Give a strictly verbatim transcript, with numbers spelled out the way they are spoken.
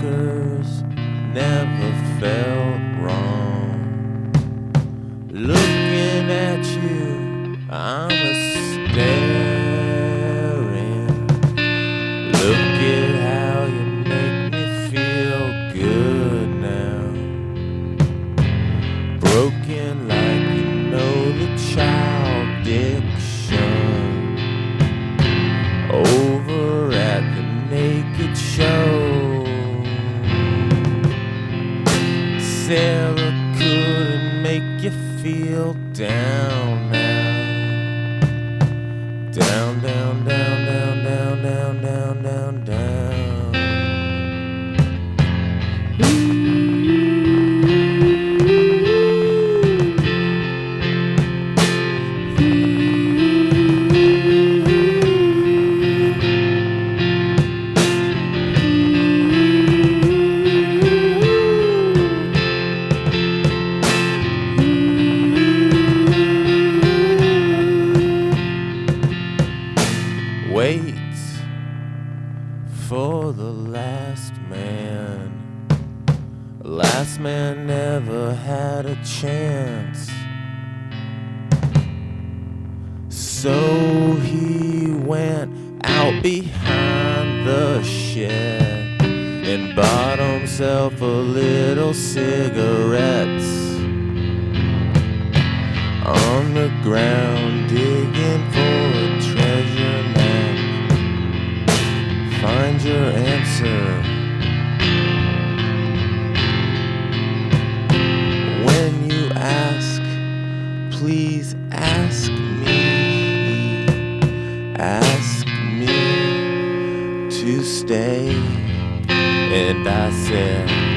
fingers never felt wrong. Looking at you, I'm a staring. Look at how you make me feel good now. Broken like you know the child diction. Over at the naked show. Sarah couldn't make you feel down now. Down, down, down, down, down, down, down, down, down. Wait for the last man. Last man never had a chance. So he went out behind the shed and bought himself a little cigarettes. On the ground digging for a treasure map. Find your answer. When you ask, please ask me. Ask me to stay. And I said